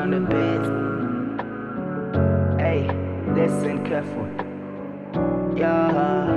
on the bed. Hey, listen careful. Yeah.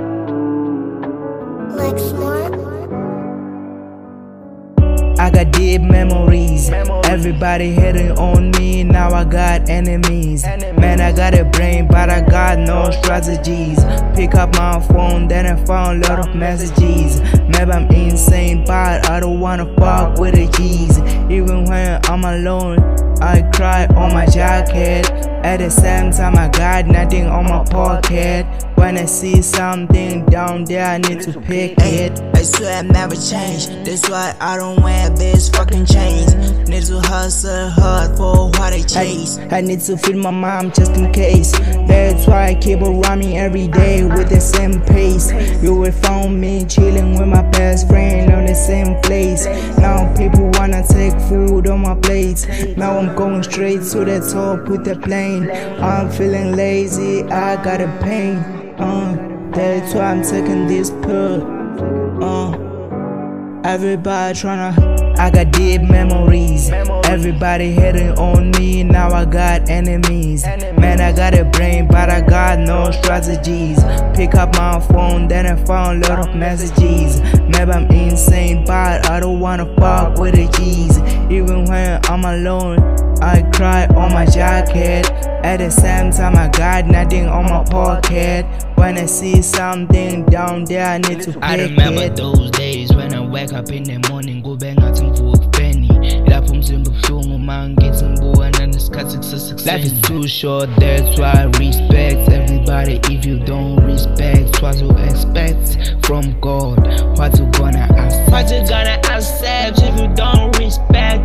I got deep memories. Everybody hating on me, now I got enemies. Man, I got a brain, but I got no strategies. Pick up my phone, then I found a lot of messages. Maybe I'm insane, but I don't wanna fuck with the G's. Even when I'm alone, I cry on my jacket. At the same time, I got nothing on my pocket. When I see something down there, I need to pick it. I swear I never change. That's why I don't wear these fucking chains. Need to hustle hard for what I chase. I need to feed my mom just in case. That's why I keep on rhyming every day with the same pace. You will find me chilling with my best friend on the same place. Now people wanna take food on my plate. Now I'm going straight to the top with the plane. I'm feeling lazy, I got a pain. That's why I'm taking this pill. Everybody tryna. I got deep memories. Everybody hating on me, now I got enemies. Man, I got a brain, but I got no strategies. Pick up my phone, then I found a lot of messages. Maybe I'm insane, but I don't wanna fuck with the G's. Even when I'm alone, I cry on my jacket. At the same time, I got nothing on my pocket. When I see something down there, I need to pick it. I remember those days when I wake up in the morning, go back ngathi ngivuka penny. Lapho umzimba ubuhlungu mangithi ngibuka nanesikhathi kusesekuseni. Life is too short, that's why I respect everybody. If you don't respect what you expect from God, what you gonna accept? What you gonna accept if you don't respect?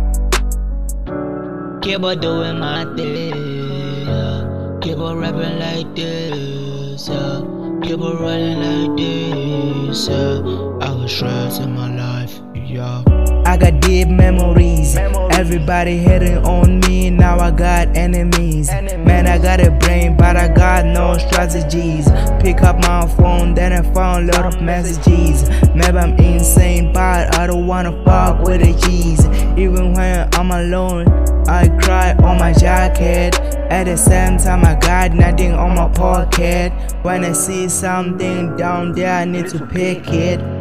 Keep on doing my thing, keep on rapping like this, keep on running like this. I was stressed in my life, yeah. I got deep memories. Everybody hating on me, now I got enemies. Man, I got a brain, but I got no strategies. Pick up my phone, then I found a lot of messages. Maybe I'm insane, but I don't wanna fuck with the G's. Even when I'm alone, I cry on my jacket. At the same time, I got nothing on my pocket. When I see something down there, I need to pick it.